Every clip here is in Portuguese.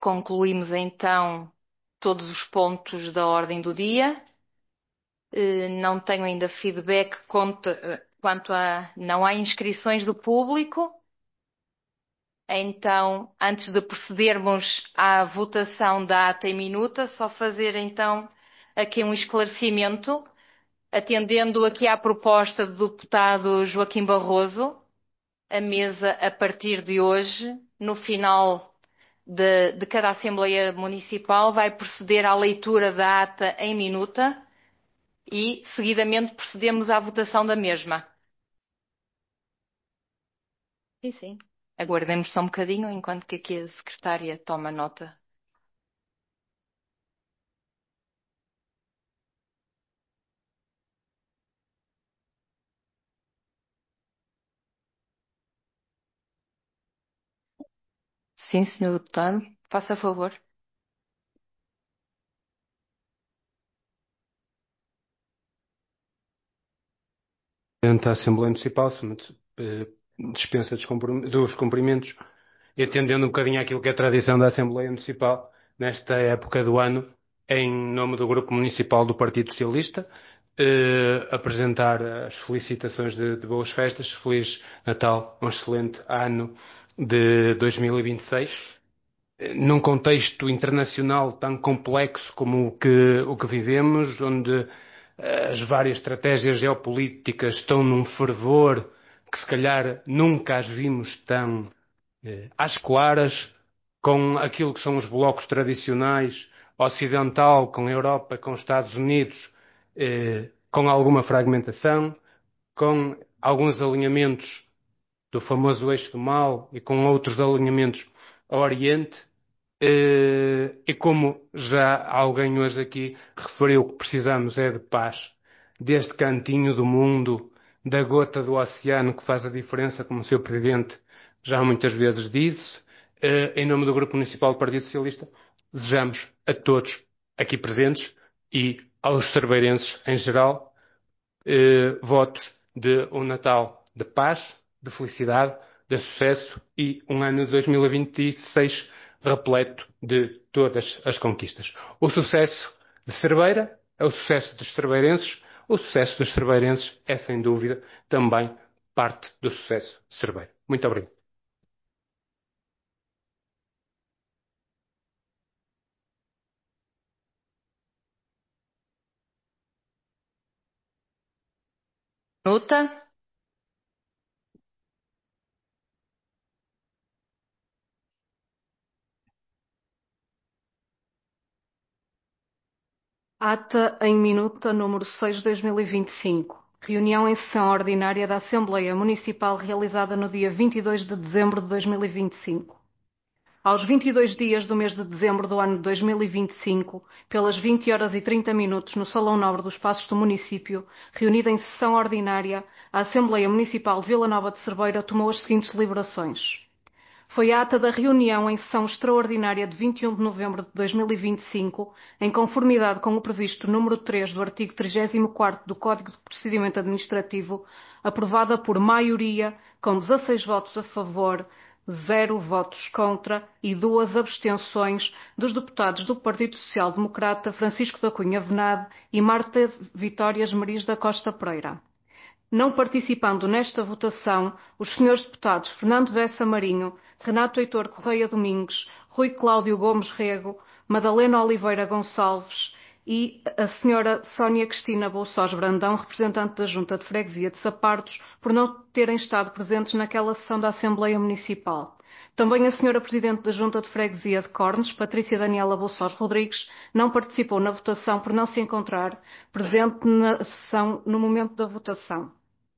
Concluímos então todos os pontos da ordem do dia. Não tenho ainda feedback quanto a não há inscrições do público. Então, antes de procedermos à votação da ata em minuta, só fazer então aqui um esclarecimento, atendendo aqui à proposta do deputado Joaquim Barroso. A mesa, a partir de hoje, no final de cada Assembleia Municipal, vai proceder à leitura da ata em minuta e, seguidamente, procedemos à votação da mesma. Sim, sim. Aguardemos só um bocadinho enquanto que aqui a secretária toma nota. Sim, senhor deputado, faça favor. Presidente da Assembleia Municipal, dispensa dos cumprimentos e atendendo um bocadinho àquilo que é a tradição da Assembleia Municipal nesta época do ano, em nome do Grupo Municipal do Partido Socialista, apresentar as felicitações de boas festas, Feliz Natal, um excelente ano de 2026. Num contexto internacional tão complexo como o que vivemos, onde as várias estratégias geopolíticas estão num fervor que se calhar nunca as vimos tão às claras, com aquilo que são os blocos tradicionais, ocidental, com a Europa, com os Estados Unidos, com alguma fragmentação, com alguns alinhamentos do famoso eixo do mal e com outros alinhamentos ao Oriente. E como já alguém hoje aqui referiu que precisamos é de paz, deste cantinho do mundo, da gota do oceano que faz a diferença, como o Sr. Presidente já muitas vezes disse, em nome do Grupo Municipal do Partido Socialista, desejamos a todos aqui presentes e aos cerveirenses em geral votos de um Natal de paz, de felicidade, de sucesso e um ano de 2026 repleto de todas as conquistas. O sucesso de Cerveira é o sucesso dos cerveirenses, o sucesso dos cerveirenses é, sem dúvida, também parte do sucesso de Cerveira. Muito obrigado. Minuta. Ata em minuta número 6/2025. Reunião em sessão ordinária da Assembleia Municipal realizada no dia 22 de dezembro de 2025. Aos 22 dias do mês de dezembro do ano de 2025, pelas 20h30 no Salão Nobre dos Passos do município, reunida em sessão ordinária, a Assembleia Municipal de Vila Nova de Cerveira tomou as seguintes deliberações. Foi a ata da reunião em sessão extraordinária de 21 de novembro de 2025, em conformidade com o previsto número 3 do artigo 34º do Código de Procedimento Administrativo, aprovada por maioria, com 16 votos a favor, 0 votos contra e 2 abstenções dos deputados do Partido Social Democrata Francisco da Cunha Venade e Marta Vitória Esmeriz da Costa Pereira. Não participando nesta votação, os senhores deputados Fernando Bessa Marinho, Renato Heitor Correia Domingos, Rui Cláudio Gomes Rego, Madalena Oliveira Gonçalves e a senhora Sónia Cristina Bolsós Brandão, representante da Junta de Freguesia de Sapartos, por não terem estado presentes naquela sessão da Assembleia Municipal. Também a senhora Presidente da Junta de Freguesia de Cornes, Patrícia Daniela Bolsós Rodrigues, não participou na votação por não se encontrar presente na sessão no momento da votação.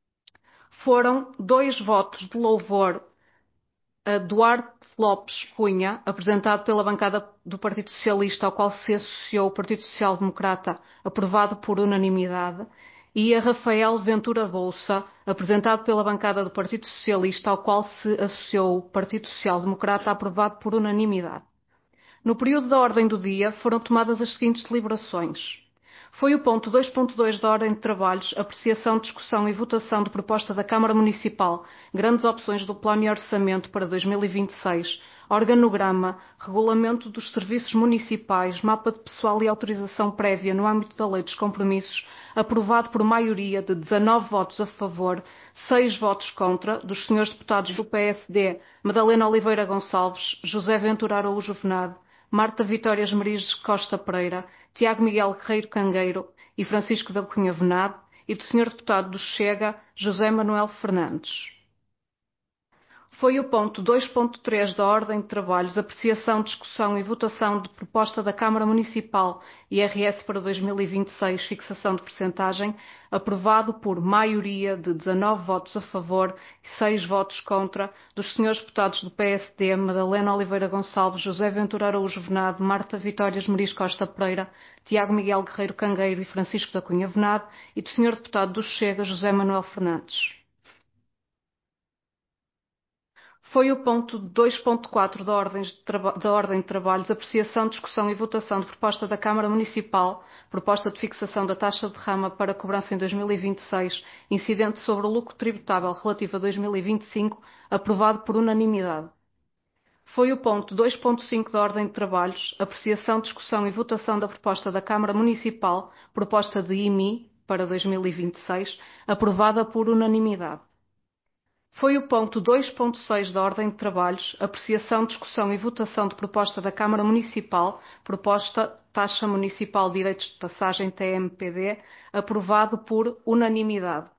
Foram 2 votos de louvor a Duarte Lopes Cunha, apresentado pela bancada do Partido Socialista, ao qual se associou o Partido Social Democrata, aprovado por unanimidade, e a Rafael Ventura Bolsa, apresentado pela bancada do Partido Socialista, ao qual se associou o Partido Social Democrata, aprovado por unanimidade. No período da ordem do dia foram tomadas as seguintes deliberações. Foi o ponto 2.2 da ordem de trabalhos, apreciação, discussão e votação de proposta da Câmara Municipal, grandes opções do Plano e Orçamento para 2026, organograma, regulamento dos serviços municipais, mapa de pessoal e autorização prévia no âmbito da Lei dos Compromissos, aprovado por maioria de 19 votos a favor, 6 votos contra, dos senhores deputados do PSD, Madalena Oliveira Gonçalves, José Ventura Araújo Venade, Marta Vitória Esmeriz Costa Pereira, Tiago Miguel Guerreiro Cangueiro e Francisco da Cunha Venade, e do senhor deputado do Chega, José Manuel Fernandes. Foi o ponto 2.3 da Ordem de Trabalhos, apreciação, discussão e votação de proposta da Câmara Municipal IRS para 2026, fixação de percentagem, aprovado por maioria de 19 votos a favor e 6 votos contra, dos senhores deputados do PSD, Madalena Oliveira Gonçalves, José Ventura Araújo Venade, Marta Vitória Esmeriz Costa Pereira, Tiago Miguel Guerreiro Cangueiro e Francisco da Cunha Venade, e do senhor deputado do Chega, José Manuel Fernandes. Foi o ponto 2.4 da Ordem de Trabalhos, apreciação, discussão e votação de proposta da Câmara Municipal, proposta de fixação da taxa de derrama para cobrança em 2026, incidente sobre o lucro tributável relativo a 2025, aprovado por unanimidade. Foi o ponto 2.5 da Ordem de Trabalhos, apreciação, discussão e votação da proposta da Câmara Municipal, proposta de IMI para 2026, aprovada por unanimidade. Foi o ponto 2.6 da Ordem de Trabalhos, apreciação, discussão e votação de proposta da Câmara Municipal, proposta Taxa Municipal de Direitos de Passagem TMPD, aprovado por unanimidade.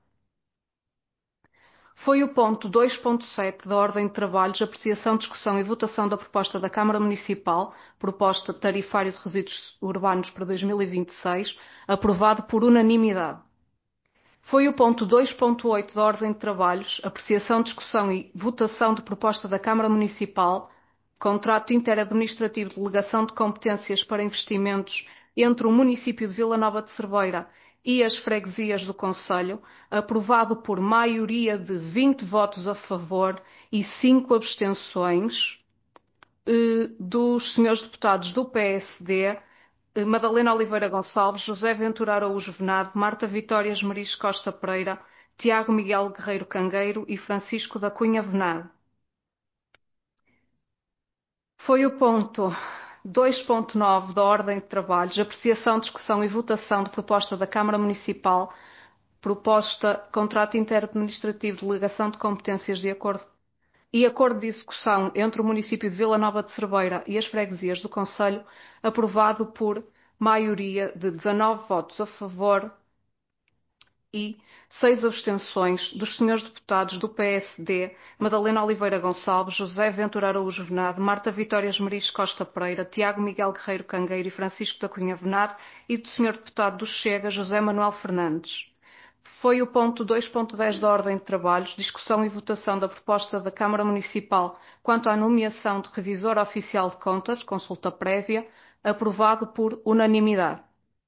Foi o ponto 2.7 da Ordem de Trabalhos, apreciação, discussão e votação da proposta da Câmara Municipal, proposta tarifário de resíduos urbanos para 2026, aprovado por unanimidade. Foi o ponto 2.8 da Ordem de Trabalhos, apreciação, discussão e votação de proposta da Câmara Municipal, contrato interadministrativo de delegação de competências para investimentos entre o município de Vila Nova de Cerveira e as freguesias do concelho, aprovado por maioria de 20 votos a favor e 5 abstenções, dos senhores deputados do PSD, Madalena Oliveira Gonçalves, José Ventura Araújo Venade, Marta Vitória Esmeriz Costa Pereira, Tiago Miguel Guerreiro Cangueiro e Francisco da Cunha Venade. Foi o ponto 2.9 da Ordem de Trabalhos, apreciação, discussão e votação de proposta da Câmara Municipal, proposta contrato interadministrativo de delegação de competências de acordo de execução entre o município de Vila Nova de Cerveira e as freguesias do concelho, aprovado por maioria de 19 votos a favor e 6 abstenções dos senhores deputados do PSD, Madalena Oliveira Gonçalves, José Ventura Araújo Venade, Marta Vitória Esmeriz Costa Pereira, Tiago Miguel Guerreiro Cangueiro e Francisco da Cunha Venade, e do senhor deputado do Chega, José Manuel Fernandes. Foi o ponto 2.10 da Ordem de Trabalhos, discussão e votação da proposta da Câmara Municipal quanto à nomeação de revisor oficial de contas, consulta prévia, aprovado por unanimidade.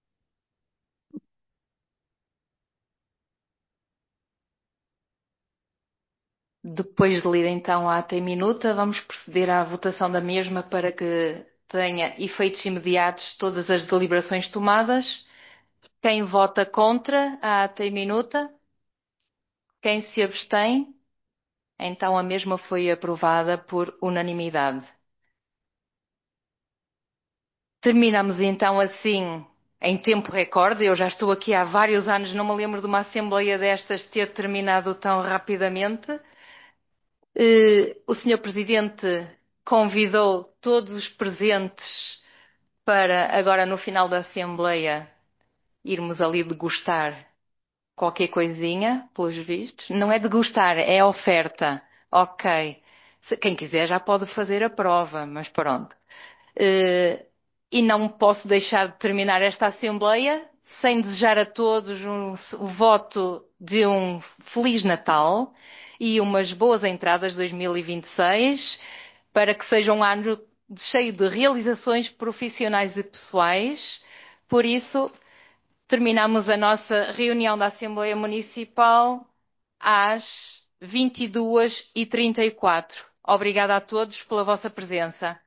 Depois de lida então a ata em minuta, vamos proceder à votação da mesma para que tenha efeitos imediatos todas as deliberações tomadas. Quem vota contra a ata em minuta? Quem se abstém? Então a mesma foi aprovada por unanimidade. Terminamos então assim em tempo recorde. Eu já estou aqui há vários anos, não me lembro de uma assembleia destas ter terminado tão rapidamente. O Sr. Presidente convidou todos os presentes para agora no final da assembleia irmos ali degustar qualquer coisinha, pelos vistos. Não é degustar, é oferta. Ok. Quem quiser já pode fazer a prova, mas pronto. E não posso deixar de terminar esta Assembleia sem desejar a todos o voto de um Feliz Natal e umas boas entradas de 2026, para que seja um ano cheio de realizações profissionais e pessoais. Por isso, terminamos a nossa reunião da Assembleia Municipal às 22h34. Obrigada a todos pela vossa presença.